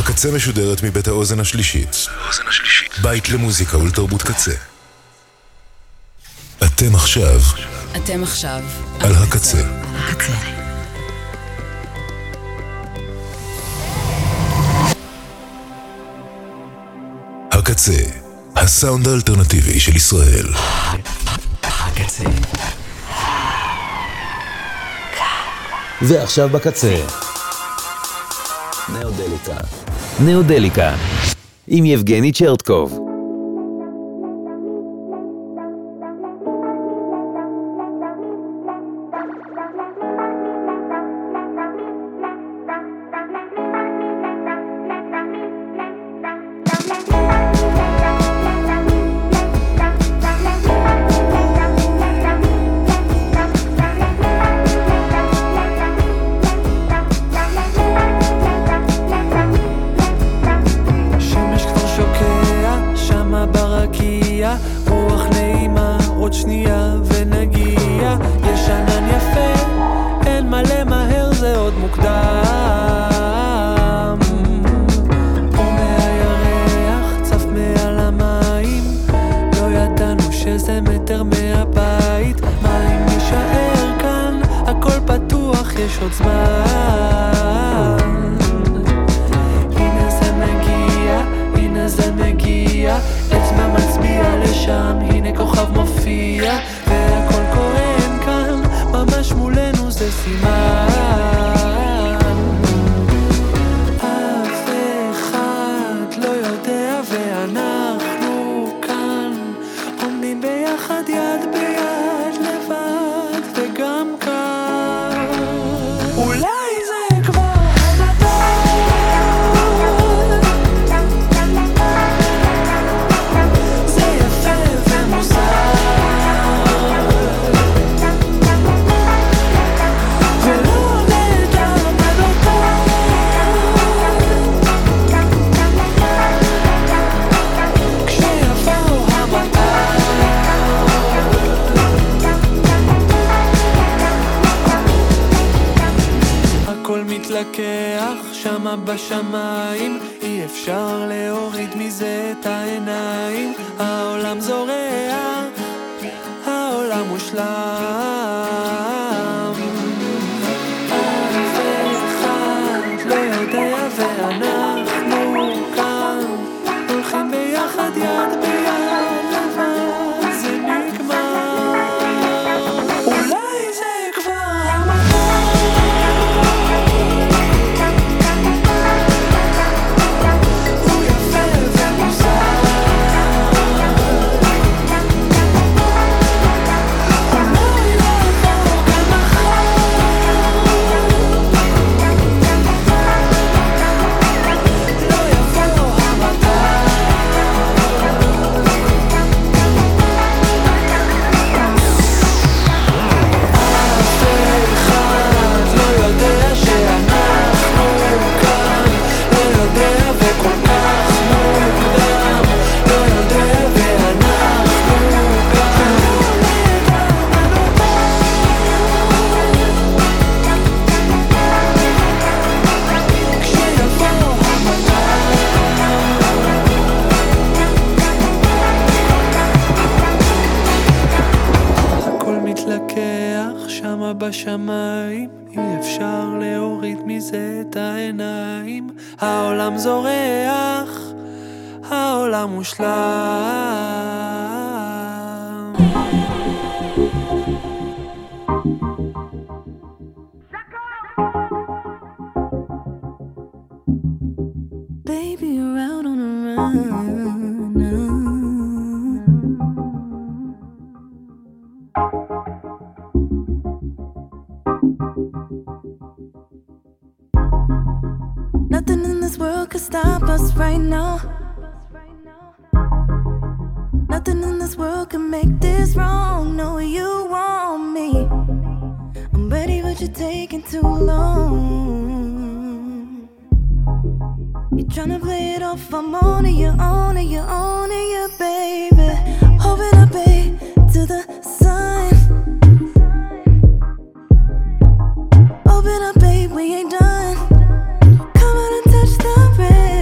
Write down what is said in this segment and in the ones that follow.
הקצה משודרת מבית האוזן השלישית. בית למוזיקה ולתרבות קצה. אתם עכשיו על הקצה. הקצה, הסאונד האלטרנטיבי של ישראל. הקצה. ועכשיו בקצה. נאודליקה. עם יבגני צ'רטקוב. בשמיים, אי אפשר להוריד מזה את העיניים. העולם זורע, העולם מושלם. אף אחד לא יודע ואנחנו כאן הולכים ביחד יד ביד, לבד זה נגמר. אולי זה כבר בשמיים, אי אפשר להוריד מזה את העיניים. העולם זורח, העולם מושלם. Baby, you're out on a run now. Nothing in this world could stop us right now. Nothing in this world can make this wrong. No, you want me. I'm ready, but you're taking too long. You're trying to play it off. I'm on it, you're on it, you're on it, yeah, baby. Hovering up, babe, to the sun. Open up, babe, we ain't done. Come on and touch the red.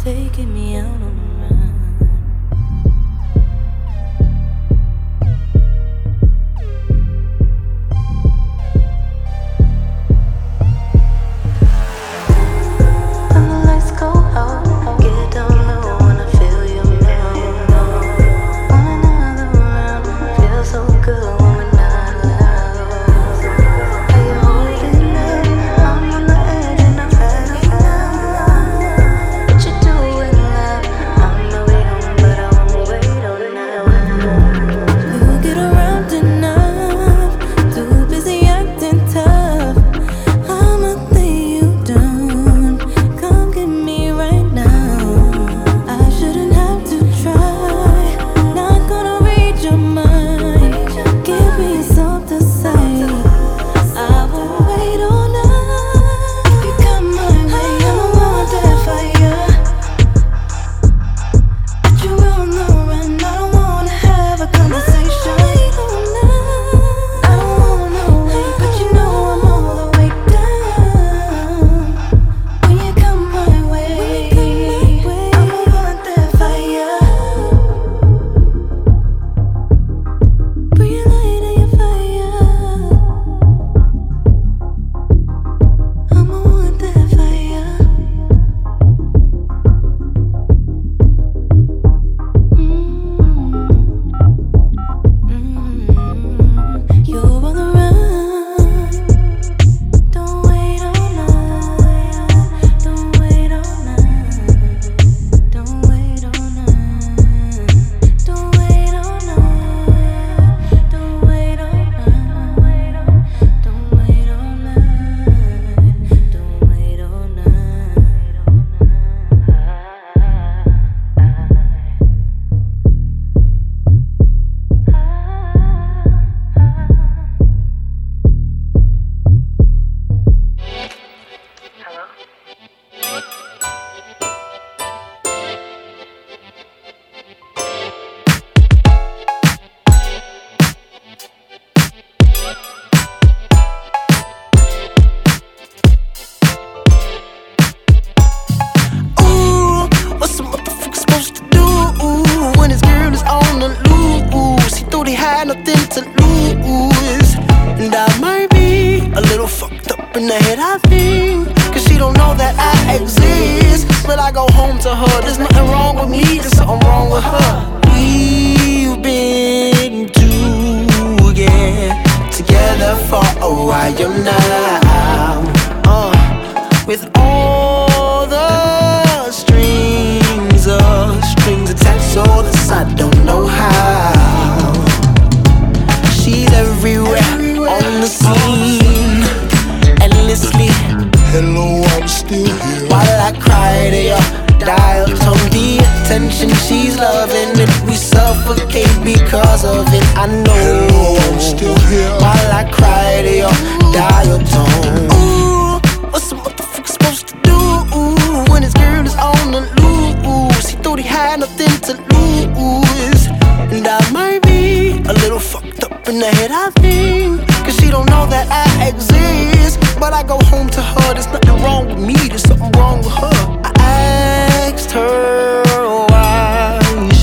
taking me out on a run. When the lights go out, get down low when I feel you now. One another round, feels so good when we're not alone. Are you holding me? I'm on the edge and I'm ready now. What you doing, love? I'm on my way home, but I won't wait all night. You get around enough, too busy acting tough. I'ma lay you down. Come get me right now. I shouldn't have to try. Not gonna read your mind. Give me something to say. I won't wait all night. You got my way, I don't want that fire. But you on the run, I don't wanna have a conversation. I don't wanna wait, but you know I'm all the way down. When you come my way, I don't want that fire. Bring your light and your fire. I'ma want that fire. You're on the run. Don't wait all night. Don't wait all night. Don't wait all night. Don't wait all night. Don't wait all night. Don't wait all night. Don't wait all night. Ooh, what's a motherfucker supposed to do when his girl is on the loose? He thought he had nothing to lose, and I might be a little fucked up in the head, I think, cause she don't know that I exist. But I go home to her, there's nothing wrong with me, there's something wrong with her. We've been together for a while now, with all the strings attached, so this I don't know how. She's everywhere on the scene, endlessly. Hello, I'm still here. While I cry to your dial tone, the attention she's loving it, we suffocate because of it. I know. Hello, I'm still here. While I cry to your dial tone. Ooh, what's a motherfucker supposed to do when his girl is on the loose? He thought he had nothing to lose, and I might be a little fucked up in the head, I think, cause she don't know that I exist. But I go home to her, there's nothing wrong with me, there's something wrong with her. I asked her why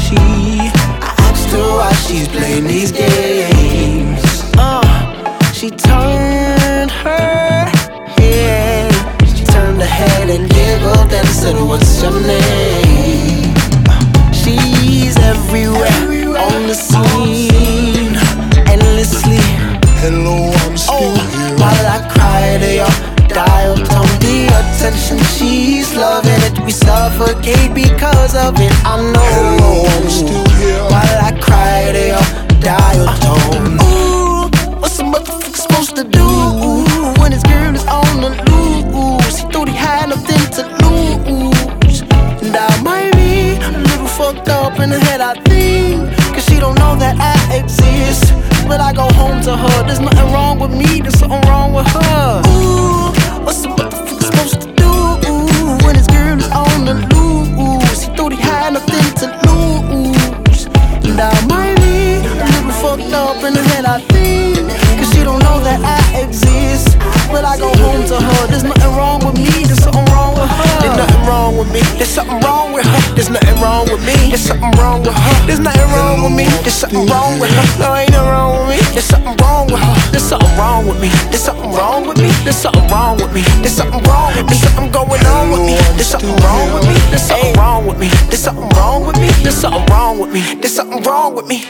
she's playing these games. She turned her head, and giggled and said, what's your name? She's everywhere on the scene, endlessly. Hello, I'm still here. While I cry to your dial tone, the attention she's loving it, we suffocate because of it. I know. Hello, I'm still here. While I cry to your dial tone. Ooh, what's a motherfucker supposed to do when his girl is on the loose? He thought he had nothing to lose, and I might be a little fucked up in the head, I think, cause she don't know that I exist. But I go home to her, there's nothing wrong with me, there's something wrong with her. Ooh, what's a motherfucker supposed to do when his girl is on the loose? He thought he had nothing to lose, and I might be a little fucked up in the head, I think, cause she don't know that I exist. But I go home to her, there's nothing wrong with me, there's something wrong with her. There's nothing wrong with me, there's something wrong with wrong with her. There's nothing wrong with me, there's something wrong with her. No, ain't nothing wrong with me, there's something wrong with her. There's something wrong with me, there's something wrong with me. There's something wrong with me, there's something wrong with me. There's something going on with me, there's something wrong with me. There's something wrong with me, there's something wrong with me. There's something wrong with me, there's something wrong with me.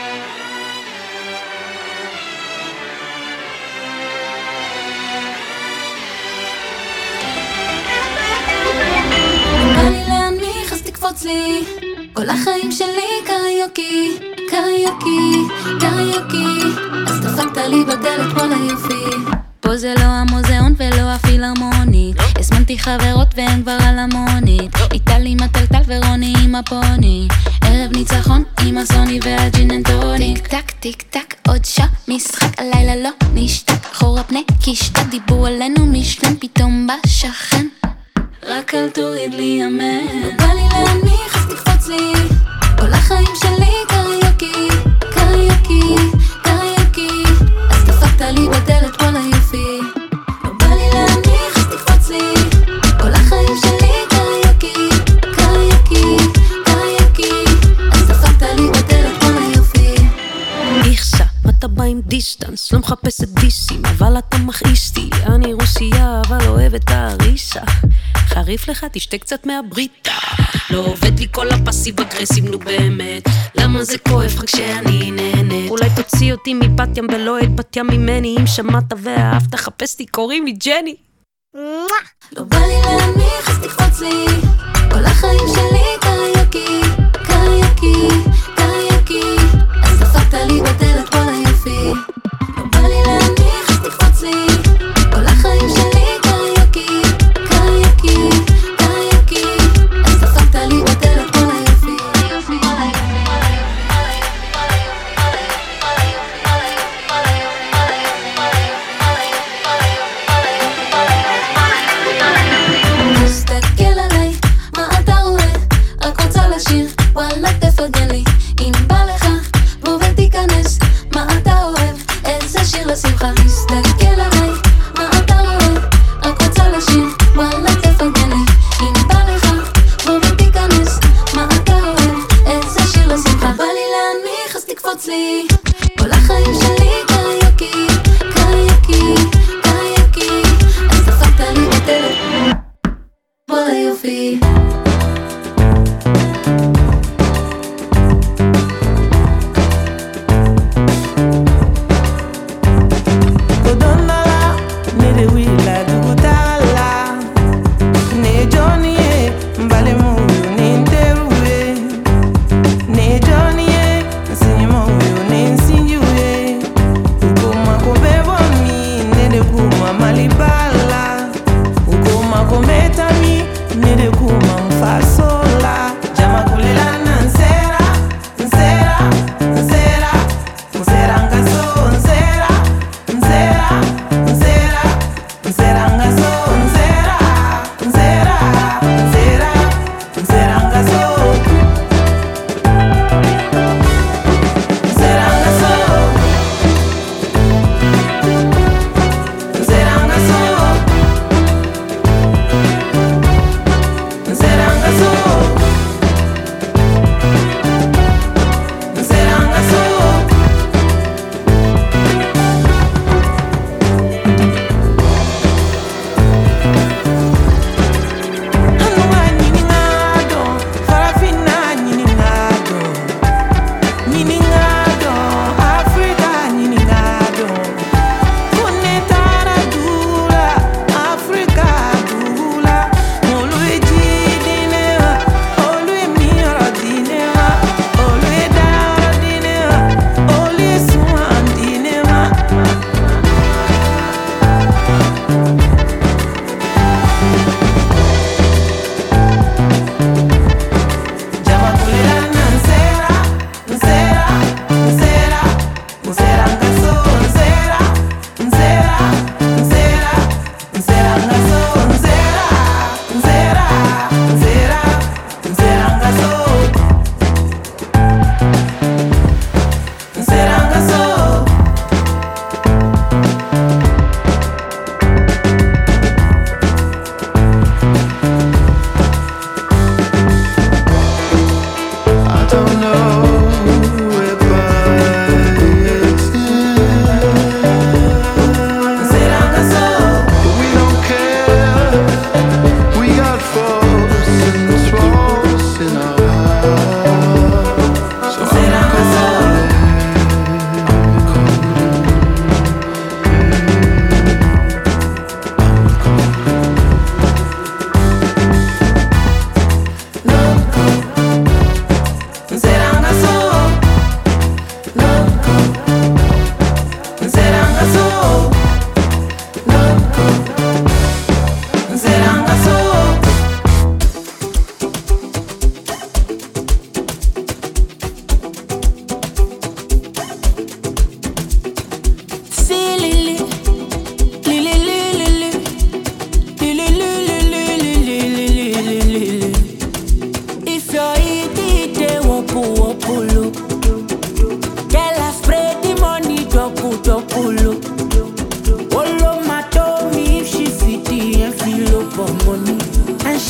תקפוץ לי כל החיים שלי קריוקי, קריוקי, קריוקי אז דפקת לי בדלת כל היופי פה זה לא המוזיאון ולא הפילהרמונית הזמנתי חברות והן כבר על המונית איטל עם הטלטל ורוני עם הפוני ערב ניצחון עם הסוני והג'ין אנד טוניק טיק טק טיק טק עוד שעה משחק הלילה לא נשתק חור הפני קישת דיברו עלינו משלם פתאום בשכן רק אל תוריד לי אמן לא בא לי להנמיך אז תקפוץ לי כל החיים שלי קריוקי, קריוקי, קריוקי אז דפקת לי בדלת כל היופי לא בא לי להנמיך אז תקפוץ לי כל החיים שלי קריוקי, קריוקי, קריוקי אז דפקת לי בדלת כל היופי איכסה, אתה בא עם דיסטנס לא מחפשת דיסים אבל אתה מכעיסתי אני רוסייה אבל אוהב את הריסה חריף לך, תשתה קצת מהבריטה לא עובד לי כל הפסיב אגרסיב, נו באמת למה זה כואב רק כשאני נהנית אולי תוציא אותי מבת ים ולא את בת ים ממני אם שמעת ואהבת, חפשתי, קוראים לי ג'ני לא בא לי להנמיך אז תקפוץ לי כל החיים שלי קריוקי, קריוקי, קריוקי אז דפקת לי בדלת כל היופי לא בא לי להנמיך אז תקפוץ לי כל החיים שלי קריוקי קריוקי, קריוקי אז דפקת לי בדלת כל היופי תסתכל עליי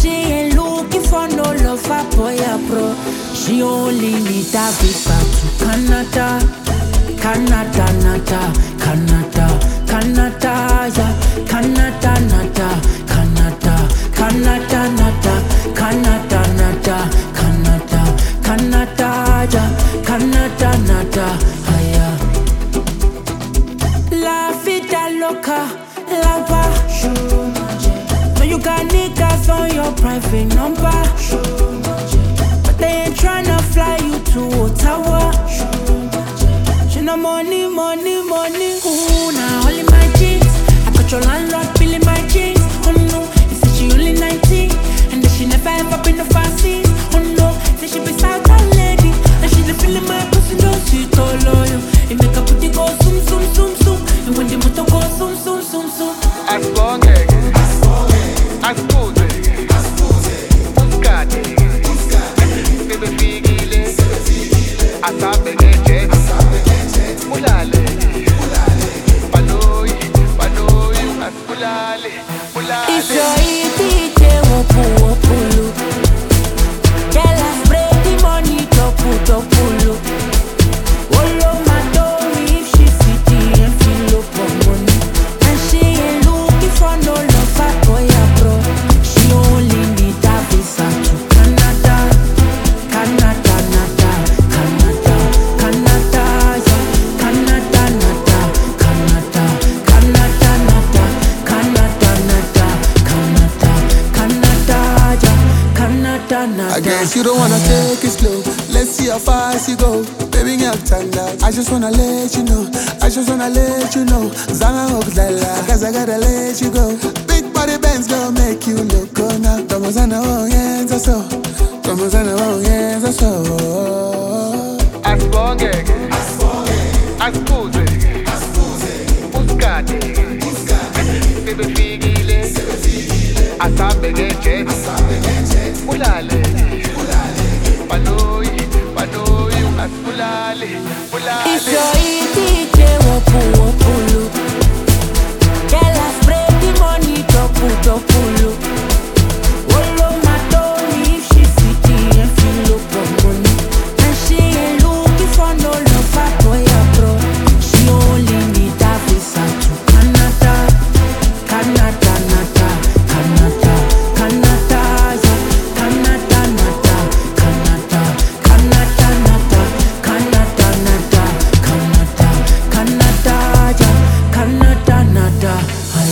she ain't looking for no love for boy bro. She only need a visa to Canada. Canada, nada, Canada, Canada, yeah. Canada, nada, Canada, Canada, nada, Canada, nada, Canada, Canada, yeah. Canada, nada, yeah. La vida loca, lava. So you got niggas on your private number, but they ain't tryna fly you to Ottawa. No money, money, money. Ooh, now all in my jeans. I got your landlord billing my jeans. Oh no, he said she only 19 and that she never ever been to fast seas. Oh no, say she be Southern lady and she the feeling my pussy no sweet all loyal. It make her putty go zoom, zoom, zoom, zoom. And when the motor go zoom, zoom, zoom, zoom. Asponge, aspuse, buscate, bebe figile, asabe geje. Mulale, panoi, mulale, mulale. If you're eating, wopulu. Girl, I spray the money, double. Olo madomi if she city and feel up on money. And she ain't looking for no love for boy bro. She only need a visa to Canada. Canada, nada, Canada, Canada, yeah. Canada, nada, Canada, Canada, nada, Canada, nada, Canada, Canada, yeah. Canada, nada. I guess you don't wanna take it slow. Let's see how fast you go. Baby, girl, tanda. I just wanna let you know. Zana Oglala, cause I gotta let you go. Big body bands gonna make you look good now. Tomozana, oh, yes, I saw. Asponge, aspuse, buscate, bebe figile, asabe geje. Mulale, panoi, mulale. If you're eating, wopulu. Girl, I spray the money, double. Olo madomi if she city and feel up on money. And she ain't looking for no love for boy bro. She only need a visa to Canada. Canada, nada, Canada, Canada, yeah. Canada, nada, Canada, Canada, nada, Canada, nada, Canada, Canada, yeah. Canada, nada, yeah.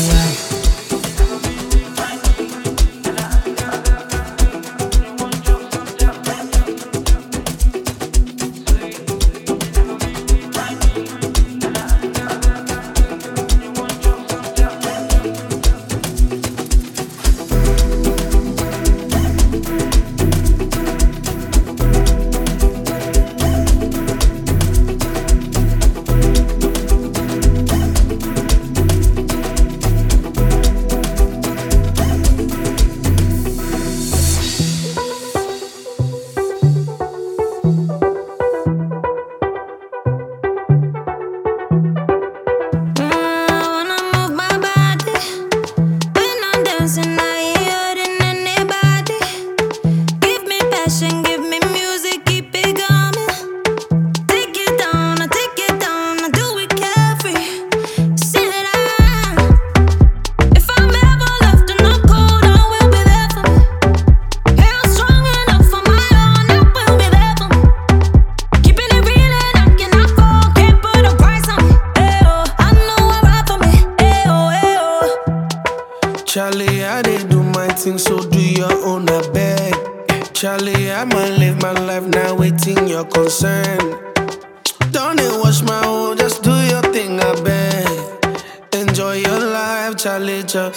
Charlie, I did do my thing, so do your own, I beg. Charlie, I'ma live my life now, waiting your concern. Don't wash my own, just do your thing, I beg. Enjoy your life, Charlie, Charlie.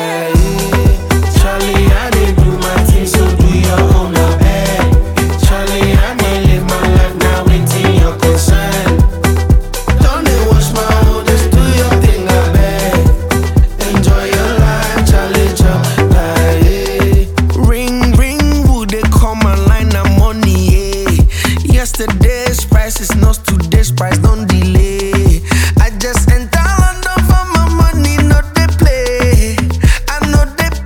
Charlie, I did do my thing, so do your own, I beg. Charlie, I'ma live my life now, waiting your concern. Don't wash my own, just do your thing, I beg. Enjoy your life, Charlie, Charlie. Ring, ring, would they come online, I'm money, yeah. Yesterday's price is not today's price, don't delay. I just enter London for my money, not they play. I know they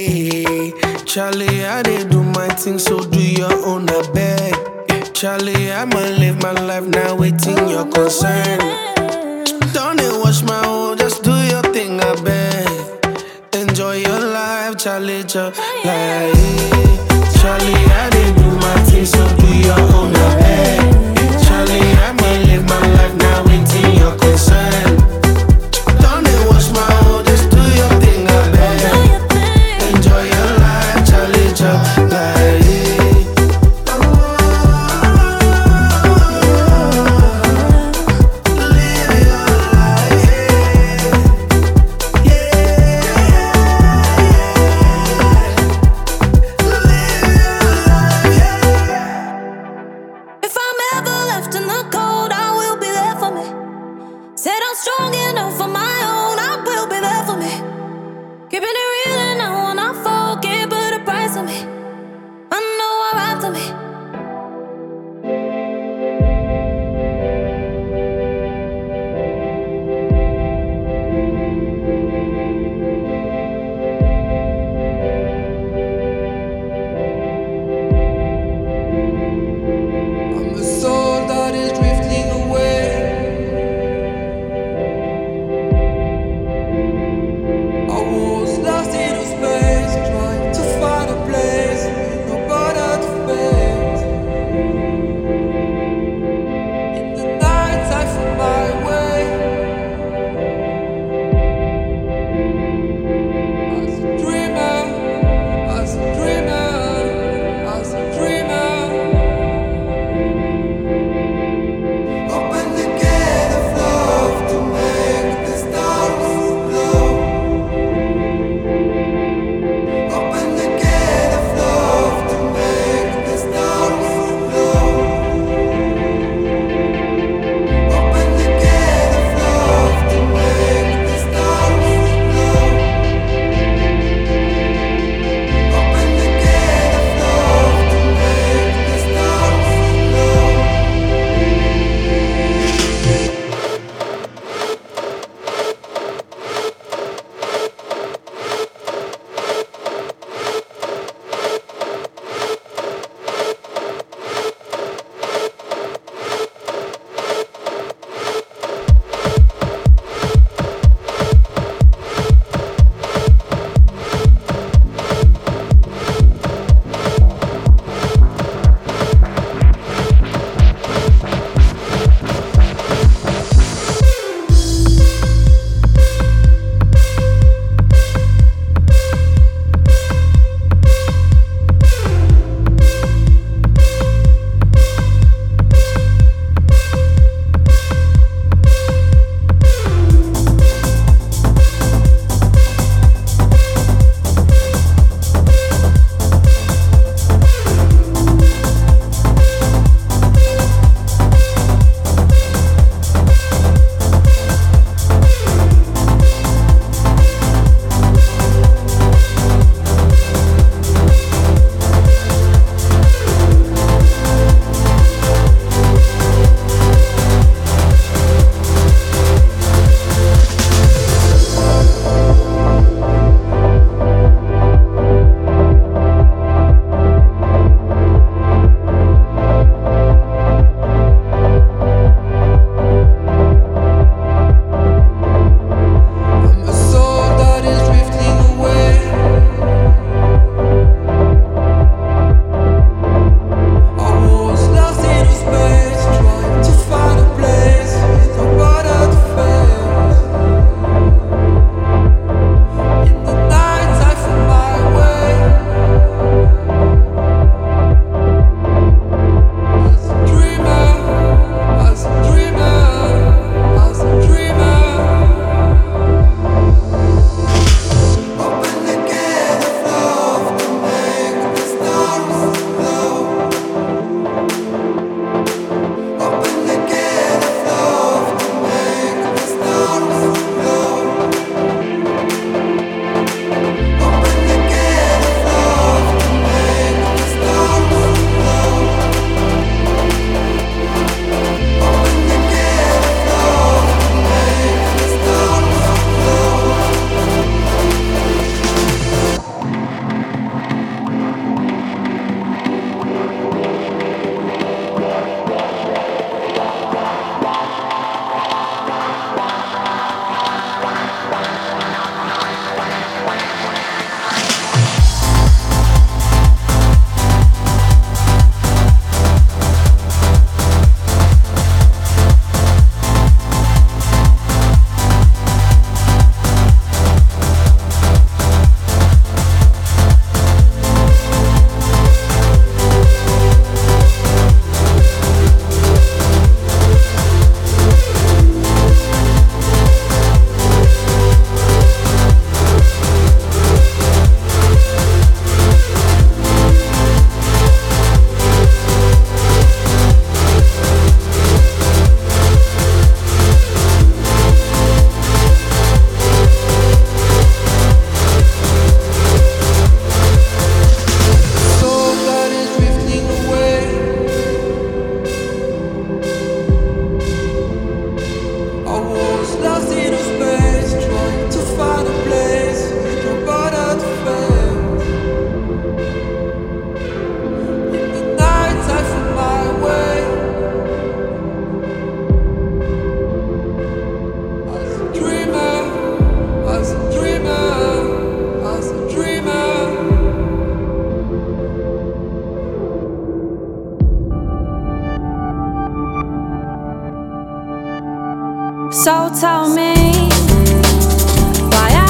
Charlie, I did do my thing, so do your own, I beg. Charlie, I'ma live my life now, waiting your concern. Don't wash my own, just do your thing, I beg. Enjoy your life, Charlie, Charlie. Charlie, I did do my thing, so do your own, I beg. Charlie, I'ma live my life now, waiting your concern. Don't wash my own, just do your thing, I beg. Enjoy your life, Charlie, Charlie. If I'm ever left in the cold, I will be there for me. tell me why I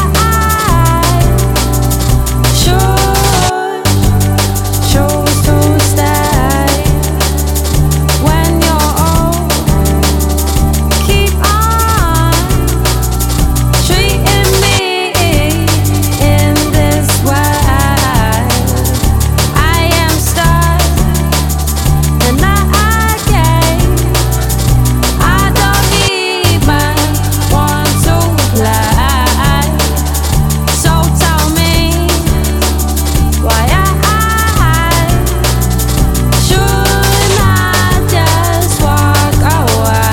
should choose to stay when you're old. Keep on treating me in this way. I am stuck and I gave. I don't even want to play. So tell me why I should not just walk away.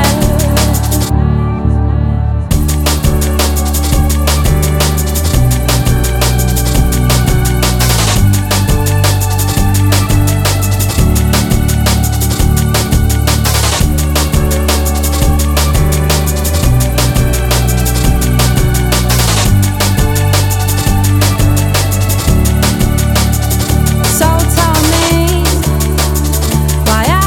So tell me why I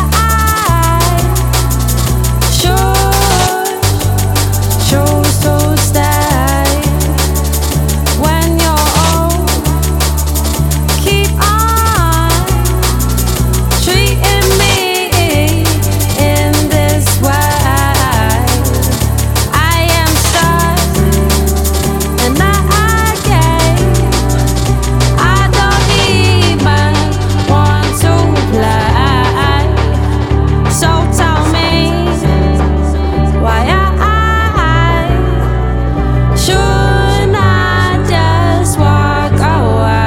should choose to stay when you're old. Keep on treating me in this way. I am stuck and I gave. I don't even want to play. So tell me why I should not just walk away.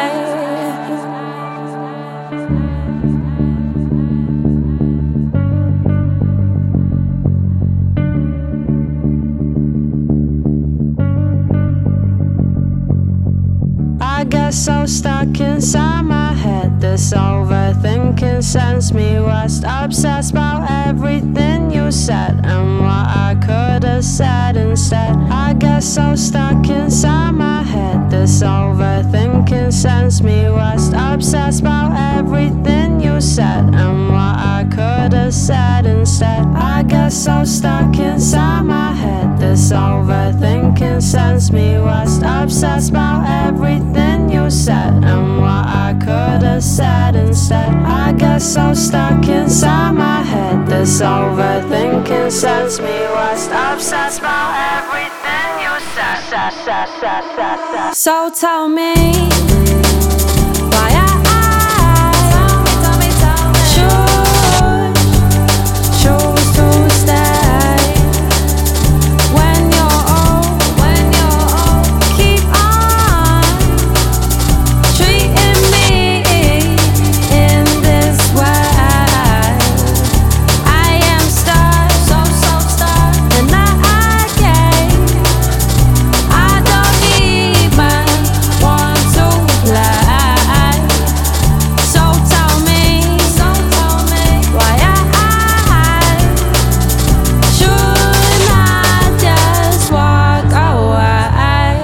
I get so stuck inside my head. This overthinking sends me west. Obsessed about everything you said and what I could have said instead. I get so stuck inside my head. This overthinking sends me west. Obsessed about everything you said and what I could have said instead. I get so stuck inside my head. This overthinking sends me west. Obsessed about everything you said and what I could have said instead. I get so stuck inside my head. This overthinking sends me west. Obsessed about everything you said. So tell me why I should choose to stay when you're old. Keep on treating me in this way. I am stuck, so stuck, and I gave. I don't even want to play. So tell me why I should not just walk away.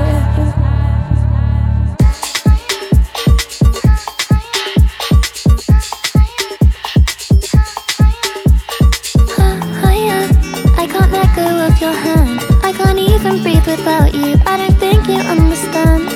I can't let go of your hand. I can't even breathe without you. I don't think you understand.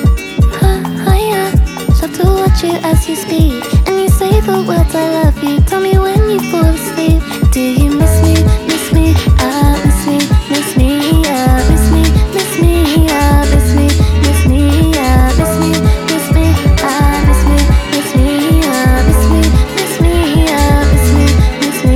Stop to watch you as you speak, and you say the words I love you. Tell me when you fall asleep. Do you miss me? Miss me? Miss me? Miss me? Miss me? Miss me? Miss me? Miss me? Miss me? Miss me? Miss me? Miss me? Miss me? Miss me? Miss me? Miss me?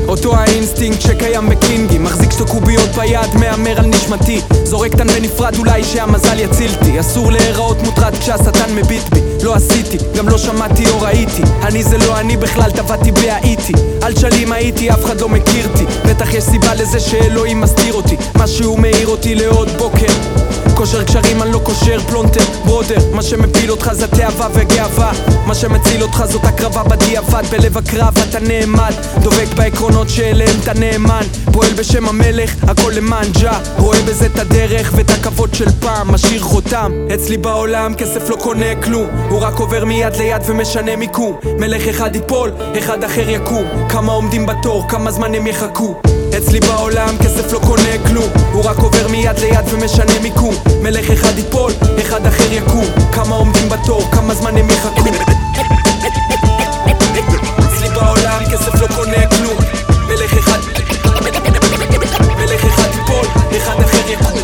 אותו האינסטינקט שקיים בקינגי, מחזיק שתי קוביות ביד, מאמר על נשמתי, זורק תן בנפרד אולי שהמזל יצילתי. אסור להיראות מוטרד כשהשטן מביט בי, לא עשיתי, גם לא שמעתי או ראיתי, אני זה לא אני בכלל, טבעתי בהאיטי, על שלים הייתי, אף אחד לא מכירתי, בטח יש סיבה לזה שאלוהים מסתיר אותי, משהו מאיר אותי לעוד בוקר, קושר קשרים אני לא קושר פלונטר ברודר, מה שמפיל אותך זה תאווה וגאווה, מה שמציל אותך זאת הקרבה בדיעבד, בלב הקרב אתה נעמד, דובק בעקרונות שאליהם אתה נאמן, פועל בשם המלך, הכל למען ג'ה, רואה בזה את הדרך ואת הכבוד של פעם, משאיר חותם, אצלי בעולם כסף לא קונה כלום, הוא רק עובר מיד ליד ומשנה מיקום, מלך אחד ייפול, אחד אחר יקום, כמה עומדים בתור, כמה זמן הם יחכו, אצלי בעולם כסף לא קונה כלום, הוא רק עובר מיד ליד ומשנה מיקום, מלך אחד ייפול, אחד אחר יקום, כמה עומדים בתור, כמה זמן הם יחכו, אצלי בעולם כסף לא קונה כלום, מלך אחד ייפול, אחד אחר יקום.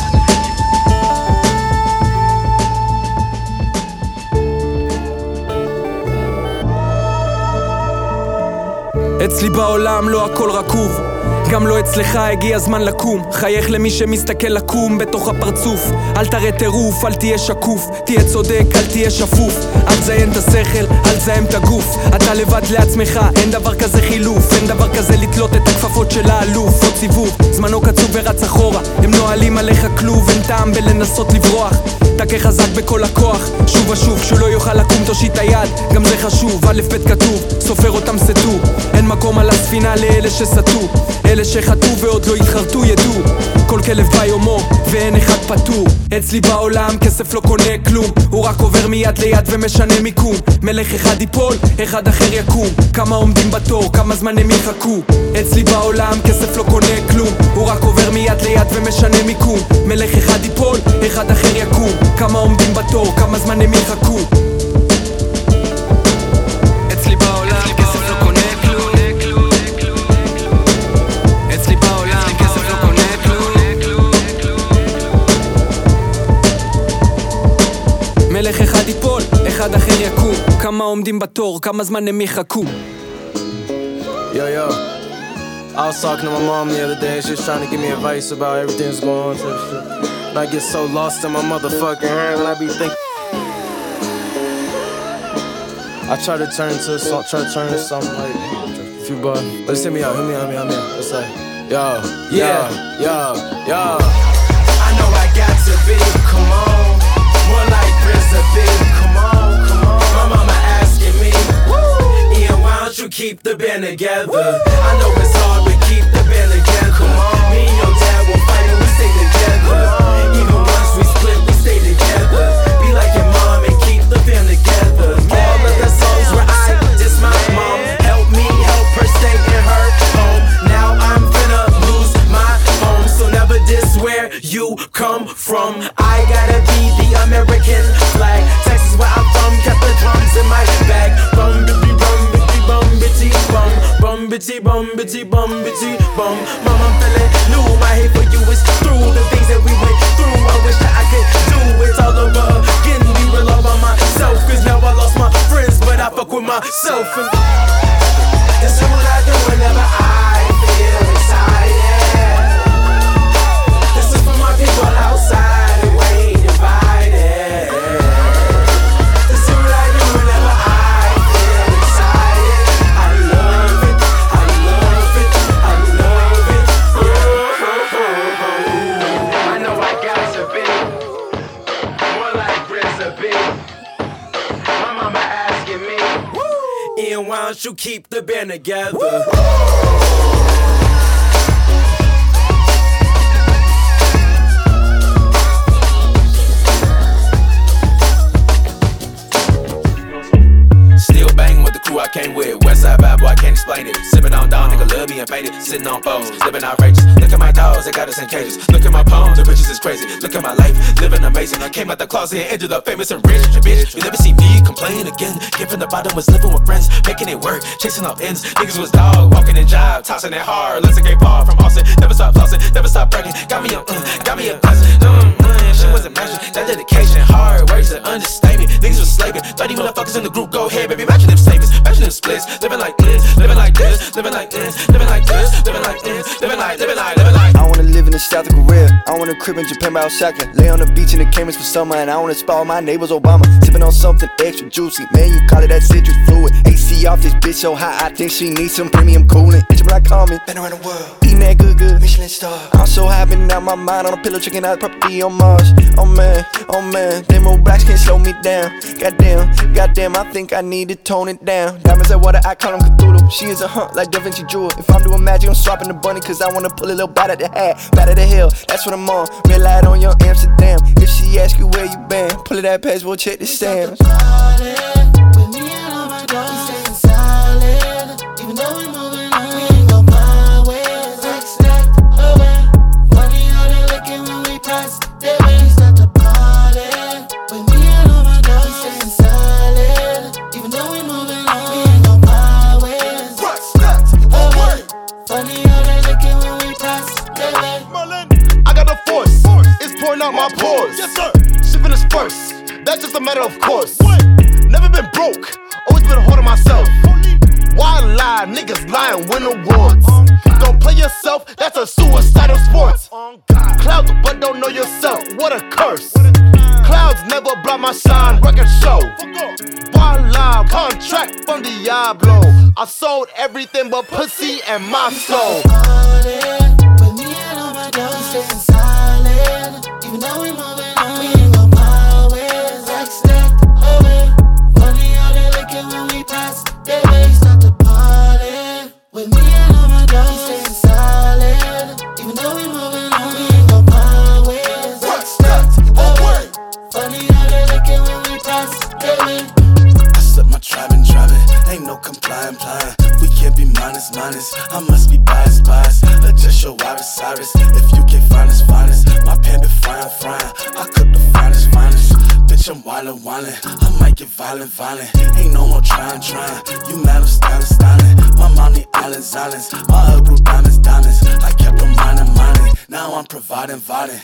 אצלי בעולם לא הכל רקוב, גם לא אצלך, הגיע הזמן לקום, חייך למי שמסתכל לקום בתוך הפרצוף, אל תראה טירוף, אל תהיה שקוף, תהיה צודק, אל תהיה שפוף, אל תזיין את השכל, אל תזיין את הגוף, אתה לבד לעצמך, אין דבר כזה חילוף, אין דבר כזה לתלות את הכפפות של האלוף, עוד סיבוב, זמנו קצוב ורץ אחורה, הם נועלים עליך כלוב, אין טעם בלנסות לברוח, תכה חזק בכל הכוח, שוב ושוב, כשלא יוכל לקום תושיט היד, גם זה חשוב, א' ב' כתוב, סופר אותם סתו, אין מקום על הספינה לאלה שסתו, אלה שחטאו ועוד לא התחרטו ידעו, כל כלב ביומו ואין אחד פטור, אצלי בעולם כסף לא קונה כלום, הוא רק עובר מיד ליד ומשנה מיקום, מלך אחד ייפול, אחד אחר יקום, כמה עומדים בתור, כמה זמן הם יחכו, אצלי בעולם כסף לא קונה כלום, הוא רק עובר מיד ליד ומשנה מיקום, מלך אחד ייפול, אחד אחר יקום, כמה עומדים בתור, כמה זמן הם יחכו, אצלי בעולם כסף לא קונה כלום, אצלי בעולם כסף לא קונה כלום, מלך אחד ייפול, אחד אחר יקום, כמה עומדים בתור, כמה זמן הם יחכו. Yo, I was talking to my mom the other day and she was trying to give me advice about everything that's going on type shit. And I get so lost in my motherfucking head and I be thinking I try to turn to something like a few bars. Let's hit me out. Let's say, yo. I know I got to be, come on, more like Rizza B, come on. My mama asking me, Ian, why don't you keep the band together? I know it's hard, but keep the band together. Me and your dad will fight and we stay together. Even once we split, we stay together. Be like your mom and keep the band together. All of the songs where I diss my mom, help me help her stay in her home. Now I'm finna lose my home, so never diss where you come from. I gotta be the American flag. Texas where I'm from, kept the drums in my bag. Bum bitty bum bitty bum bitty bum, bum bitty bum bitty bum bitty bum. Mom, I'm feeling new. My hate for you is through the things that we went through. I wish that I could do it all over again. Be real all by myself, 'cause now I lost my friends, but I fuck with myself. And this is what I do whenever I feel excited. This is for my people outside and way divided. This is what I do whenever I feel excited. I love it, I love it, I love it. I know I got to be more like Rizza B. My mama asking me, Ian, why don't you keep the band together? Still bang with the crew I came with. Westside vibe, boy, I can't explain it. Sipping on down, nigga love being faded. Sitting on foes, living outrageous. Look at my dogs, they got us in cages. Look at my palms, the riches is crazy. Look at my life, living amazing. I came out the closet and ended up famous and rich. Bitch, you never see me complain again. Came from the bottom, was living with friends, making it work, chasing off ends. Niggas was dog, walking in job, tossing it hard. Let's get ball from Austin. Never stop flossing, never stop bragging. Got me a blessing. Shit wasn't measured. That dedication, hard words, an understatement. Niggas was slaving. 30 motherfuckers in the group, go ahead, baby. Imagine them savings. Imagine in splits. Living like this, living like this, living like this, living like this, living like this, living like, living like, living like. I wanna live in the South Korea. I want a crib in Japan by Osaka. Lay on the beach in the Caymans for summer, and I wanna spoil my neighbors Obama. Sipping on something extra juicy, man, you call it that citrus fluid. AC off this bitch so hot, I think she needs some premium cooling. Bitch, I'm not coming, been around the world, eating that good, Michelin star. I'm so high, been out my mind on a pillow, checking out property on Mars. Oh man, them old blacks can't slow me down. Goddamn, I think I need to tone it down. Diamonds that water, I call them Cthulhu. She is a hunt like Da Vinci Jewel. If I'm doing magic, I'm swapping the bunny, cause I wanna pull a little bat at the hat, bat at the hill, that's what I'm on. Red light on your Amsterdam. If she ask you where you been, pull it that passport, check the stamps. With me and all my dogs, we staying solid. Even though we moving on, we ain't gon' my ways. Stacked away. Funny how they looking when we pass their way. Start to party. With me and all my dogs, we staying solid. Even though we moving on, we ain't gon' my ways. Stacked away. Funny how they looking when we pass their way. I got the force, it's pouring out my pores. Yes, sir. Shipping is first, that's just a matter of course. Never been broke, always been holding myself. Why lie? Niggas lying, win awards. Don't play yourself, that's a suicidal sport. Clouds, but don't know yourself, what a curse. Clouds never block my shine, record show. Why lie? Contract from Diablo. I sold everything but pussy and my soul. With me and all my dogs, we staying solid. Even though we moving on, we ain't gon' my ways. Stacked away. Funny how they looking when we pass their way. Start to party. With me and all my dogs, we staying solid. Even though we moving on, we ain't gon' my ways. Stacked away. Funny how they looking when we pass their way. I set my tribe and driving, ain't no complying. We can't be minus. I must be biased. Adjust your Cyrus. If you can't find us, my pan be frying. I cook the finest. Bitch, I'm wildin'. I might get violent. Ain't no more trying. You mad, I'm styling. My mom need islands. My hood blue diamonds. I kept them mining. Now I'm providing.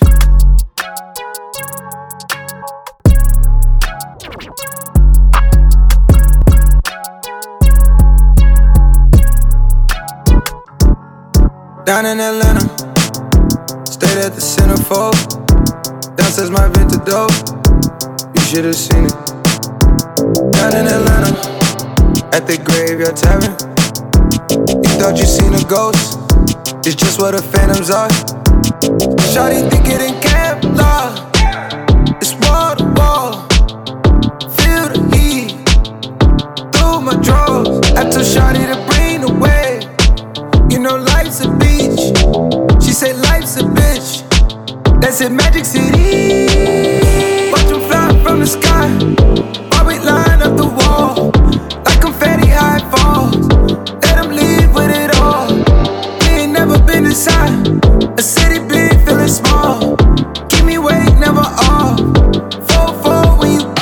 Down in Atlanta, stayed at the Centerfold. Downstairs my vintage dope, you should've seen it. Down in Atlanta, at the Graveyard Tavern, you thought you seen a ghost, it's just what the phantoms are. Shawty think it in Kevlar, it's wall to wall. Feel the heat through my drawers. I told Shawty to bring the wave. You know life's a beach. She say life's a bitch. That's in Magic City. Watch them fly from the sky while we line up the wall. Like confetti high falls. Let them leave with it all. We ain't never been inside a city big, feeling small. Keep me weight, never off. 4-4 when you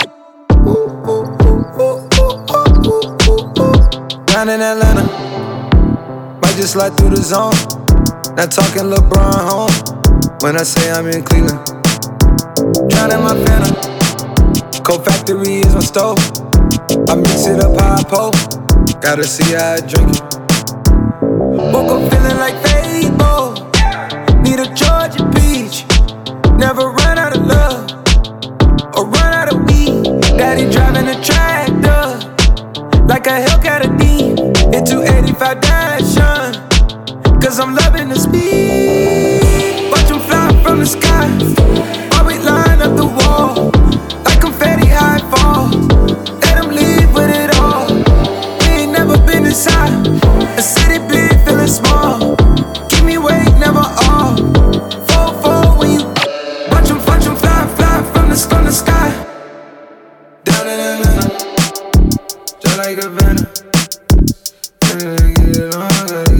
down in Atlanta. Might just slide through the zone. Not talking LeBron home when I say I'm in Cleveland. Drowning my Fanta. Coke Factory is my stove. I mix it up how I pour. Gotta see how I drink it. Woke up feeling like Fable. Need a Georgia peach. Never run out of love or run out of weed. Daddy driving a tractor like a Hellcat a D. In 285 Dashun, cause I'm loving the speed. Watch them fly from the sky while we line up the wall. Like confetti high fall. Let them leave with it all. We ain't never been inside a city big, feeling small. Keep me weight, never off. 4-4 when you watch them fly from the sky. Down in Atlanta, just like a Havana. Gotta get it on.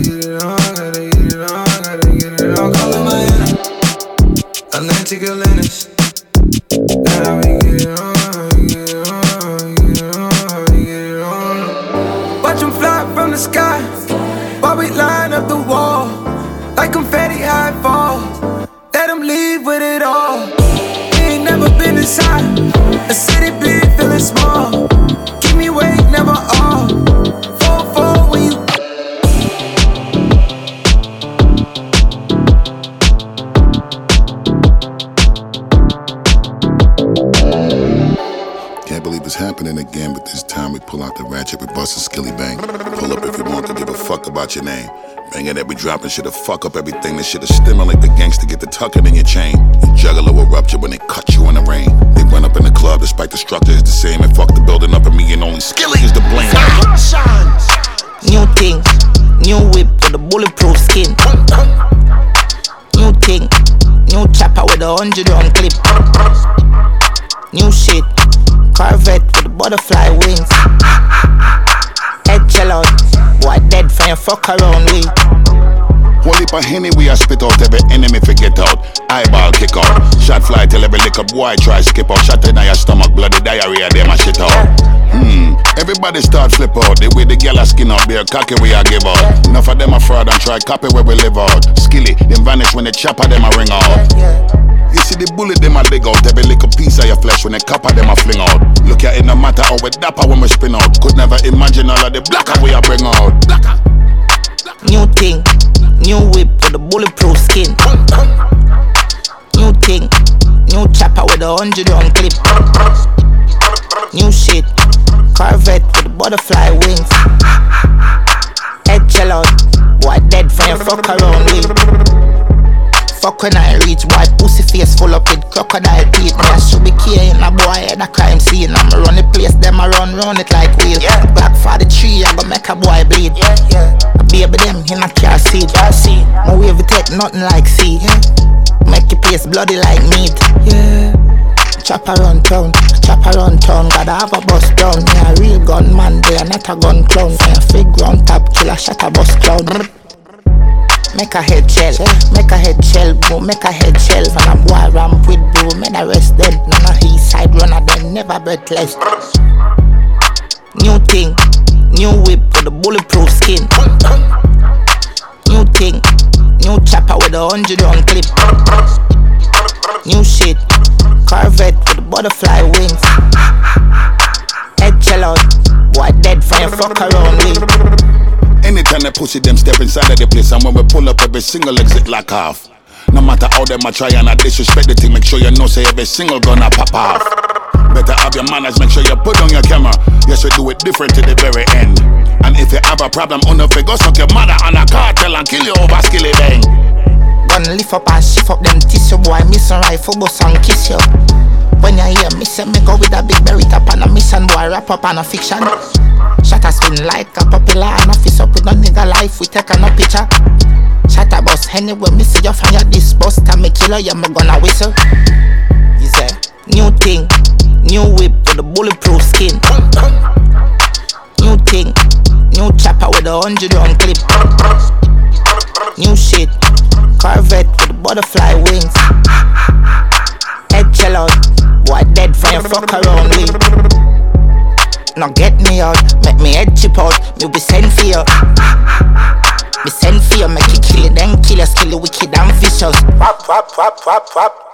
Callin' Miami, Atlantic Atlantis. That's how we get it on. Watch them fly from the sky while we line up the wall. Like confetti high fall. Let them leave with it all. We ain't never been inside a city big, feeling small. Keep me weight, never off. and again, but this time we pull out the ratchet, we bust a skilly bang. Pull up if you want to give a fuck about your name. Banging that we dropping shit'll fuck up everything. This shit'll stimulate the gangster, get the tucking in your chain. Your juggler will rupture when they cut you in the rain. They run up in the club despite the structure is the same. And fuck the building up and me and only Skilly is the blame. New thing, new whip with a bulletproof skin. New thing, new chopper with a 100-round clip. New shit, Corvette with the butterfly wings. Head chill out, boy dead for your fuck around we. Whole heap of Henny we a spit out, every enemy forget out. Eyeball kick out, shot fly till every liquor boy try skip out. Shot in your stomach, bloody diarrhea, them a shit out. Everybody start flip out, the way the gyal a skin out, bare cocky we a give out. Enough of them a fraud and try copy where we live out. Skilly, them vanish when the chopper them a ring out. You see the bullet them a dig out, every little piece of your flesh when the copper them a fling out. Look at it no matter how we dapper when we spin out. Could never imagine all of the blacker we a bring out. New thing, new whip with a bulletproof skin. New thing, new chopper with a 100-round clip. New shit, Corvette with the butterfly wings. Head chill out, boy dead for your fuck around we. Fuck when I reach, boy pussy face full up with crocodile teeth. Me I should be carrying a boy at a crime scene. I'ma run the place, them I run round it like wheel. Back for the tree, I go make a boy bleed. A baby them in a car seat. My wave take nothing like sea. Make your face bloody like meat. Chop around town, gotta have a bus down. Me a real gun man, they are not a gun clown. Me a fig ground top killer, shot a bus clown. Make a head shell, bro, make a head shell. When a boy ramp with bro, me the rest them. None of his side runner, them never breathless. New thing, new whip with a bulletproof skin. New thing, new chopper with a 100-round clip. New shit, Corvette with the butterfly wings. Head chill out, boy dead for your fuck around we. Anytime they pussy them step inside of the place, and when we pull up every single exit lock off. No matter how them a try and I disrespect the thing, make sure you know say every single gonna pop off. Better have your manners, make sure you put on your camera. Yes, we do it different to the very end. And if you have a problem, go suck your mother on a cartel and kill you over skilly bang. Gun lift up and shift up them tissue, boy miss a rifle bus and kiss you. When you hear me say me go with a big berry top and a mission, boy wrap up on a fiction. Shot a spin like a popular and a fist up with no nigga life, we take a no picture. Shot a bus anyway, me see you from your this bus, time me killer, you me gonna whistle. You say, new thing, new whip with a bulletproof skin. New thing, new chopper with a 100-round clip. New shit, Corvette with the butterfly wings. Head chill out, boy dead for your fuck around we. Now get me out, make me head chip out. Me be sent for you. Me send for you, make you kill it, then kill you, skill you wicked and vicious. Wap, wap, wap, wap, wap.